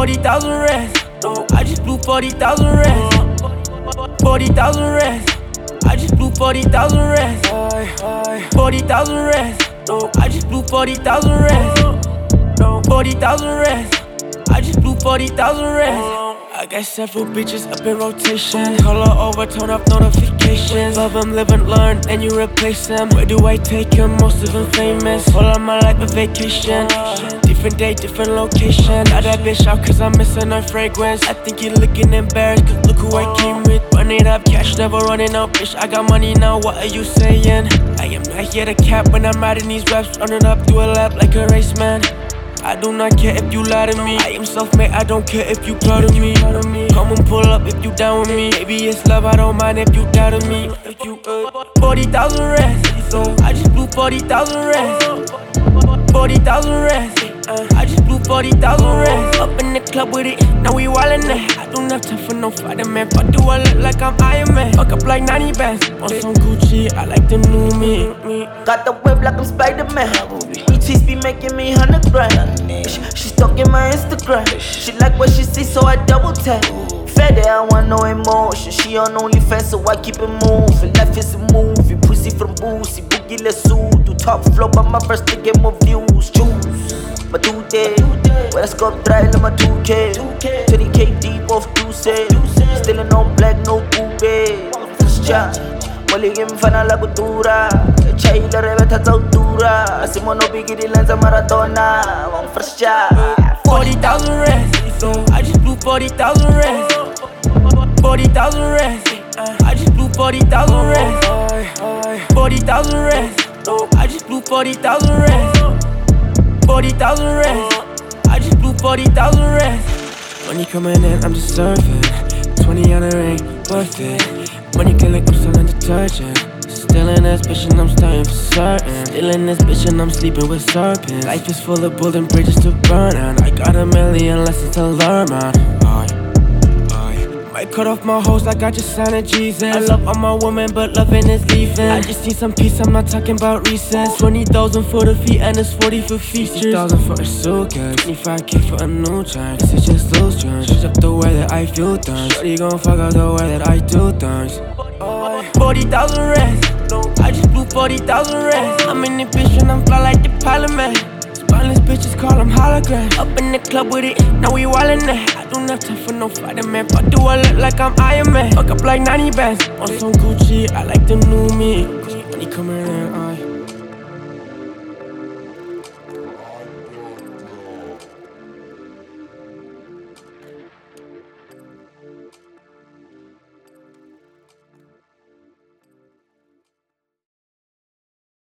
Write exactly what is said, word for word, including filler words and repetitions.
forty thousand rest. I just blew forty thousand rest. forty thousand rest. I just blew forty thousand rest. forty thousand rest. I just blew forty thousand rest. forty thousand rest. I just blew forty thousand rest. I got several bitches up in rotation. Color over, turn up notifications. Love them, live and learn, and you replace them. Where do I take them? Most of them famous. All of my life a vacation. Different day, different location. Now that bitch out cause I'm missing her fragrance. I think you're looking embarrassed cause look who I came with. Running up, cash never running out. Bitch, I got money now, what are you saying? I am not here to cap when I'm riding these raps. Running up, do a lap like a race man. I do not care if you lie to me. I am self-made, I don't care if you proud of me. Come and pull up if you down with me. Baby, it's love, I don't mind if you doubt of me. If you uh, forty thousand rest. I just blew forty thousand rest. forty thousand rest. I just blew forty thousand rest. Up in the club with it, now we wildin' it. I don't have time for no fighting, man. Fuck, do I look like I'm Iron Man? Fuck up like ninety bands. On some Gucci, I like the new me. Got the whip like I'm Spider-Man. Cheese be making me hundred grand. She, she stalking my Instagram. She like what she see, so I double tap. Fed I want no emotion. She on OnlyFans, so I keep it moving. Life is a movie, pussy from Boosie, Boogie Le Sud. Do top flow, but my verse to get more views. Choose, my two day. When I scope dry, like my two K. twenty K deep off Tuesday. Still no black, no booby. First shot. Muli mfana la kutura. Chai la rebeta za utura. Simono bigidi lenza maratona. One first shot. forty thousand rest. I just blew forty thousand rest. forty thousand rest. I just blew forty thousand rest. forty thousand rest. I just blew forty thousand rest. forty thousand rest. I just blew forty thousand rest. Money coming in, I'm just surfing. twenty on the ring, worth it. Money killing, I'm selling detergent. Still in this bitch and I'm starting for certain. Still in this bitch and I'm sleeping with serpents. Life is full of golden bridges to burn, and I got a million lessons to learn, man. I, I might cut off my hoes like I just signed a Jesus. I love all my women, but loving is leaving. I just need some peace, I'm not talking about recess. Twenty thousand for the feet and it's forty for features. Fifty thousand for a suitcase, twenty-five K for a new chain. This is just loose change. Switch up the way that I feel things. Shorty gon' fuck up the way that I do things. forty thousand rest. I just blew forty thousand rest. I'm in the bitch and I'm fly like the parliament. Spineless bitches call them hologram. Up in the club with it, now we wildin' it. I don't have time for no fighting, man. Fuck, do I look like I'm Iron Man? Fuck up like ninety bands. On some Gucci, I like the new me. Money coming in, I